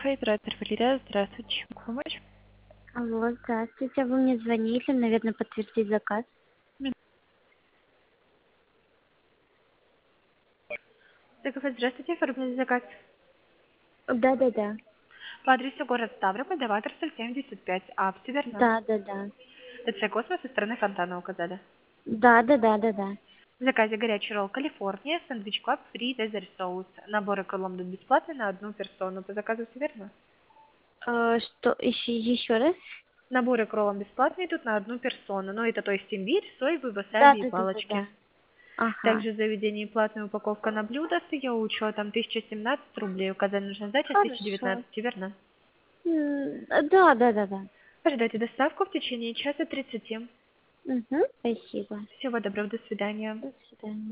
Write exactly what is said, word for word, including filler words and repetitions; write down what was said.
Оператор Валерия, здравствуйте. Чем могу помочь? Алло, здравствуйте. Вы мне звонили, наверное, подтвердить заказ. Заказать, здравствуйте, оформили заказ. Да-да-да. По адресу город Ставрополь, Даваторцев, семьдесят пять А, все верно? Да-да-да. ТЦ «Космос» со стороны фонтана указали. Да-да-да-да-да. В заказе горячий ролл «Калифорния», сэндвич клаб, фри, дезерт соус. Наборы крылом идут бесплатно на одну персону. По заказу все верно? Э, что, еще, еще раз? Наборы кроллом бесплатно идут на одну персону. Но это то есть имбирь, соевый, васаби и палочки. Да-да-да-да-да. Ага. Также в заведении платная упаковка на блюдо с ее учетом тысяча семнадцать рублей. Указали нужная сдача с тысяча Хорошо. девятнадцать, верно? М, Да-да-да-да. Ожидайте доставку в течение часа тридцати. Угу. Спасибо. Всего доброго, до свидания. До свидания.